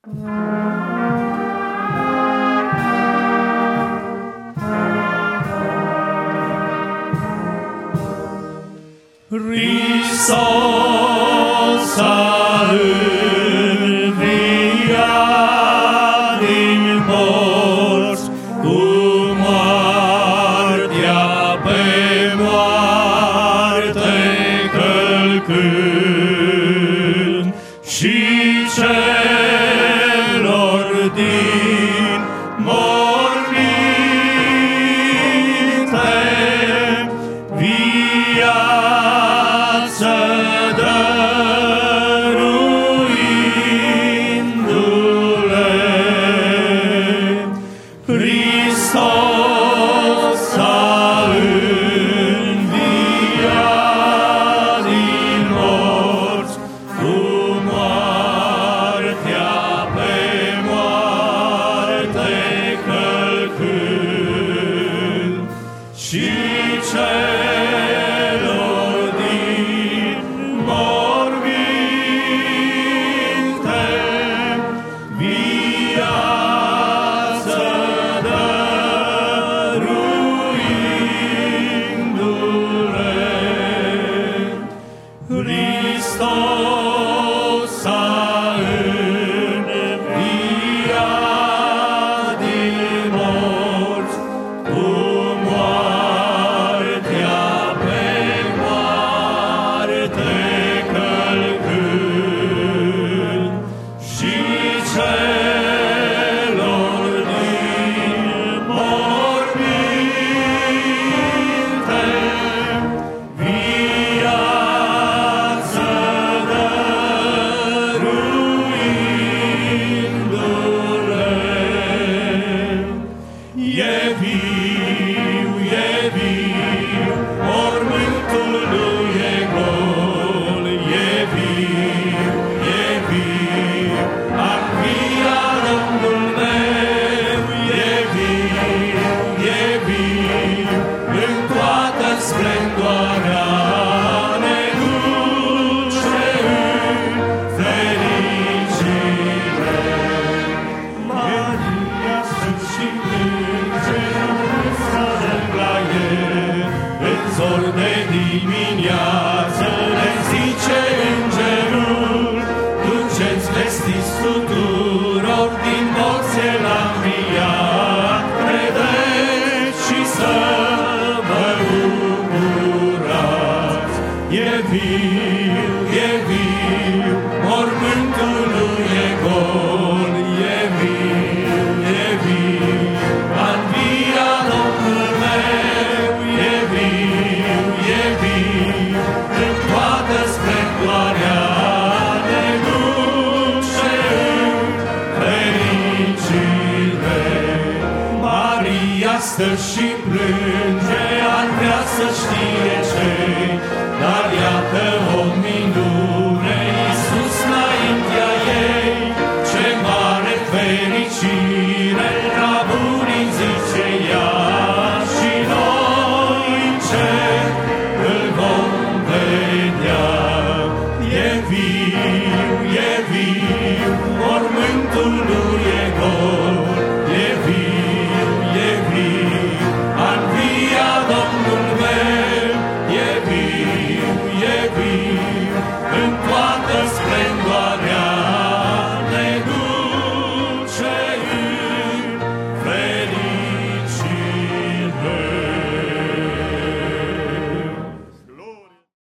Hristos a înviat din morți, cu moartea pe moarte călcând, și celor din morminte viață dăruindu-le. Hristos a înviat din morți, cu moartea pe moarte călcând, și celor din morminte viață dăruindu-le. Hristos a înviat din morți, cu moartea pe moarte călcând, și celor din morminte viață dăruindu-le. E viu, mormântul lui e gol, e viu, a înviat Domnul meu, e viu, în toată splendoarea ne duce în fericire. Maria stă și plânge, să la el, în zor de dimineață le zice îngerul: duceți vestiți tuturor, din morți el a înviat, credeți și să vă bucurați. E viu, mormântul lui e gol, e viu, a înviat Domnul meu, e viu, în toată splendoarea ne duce în fericire. Maria stă și plânge, ar vrea să știe